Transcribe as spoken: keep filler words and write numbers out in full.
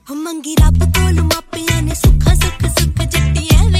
मंगी रब कोल मापिया ने सुखा सुख सुख जट्टी एवें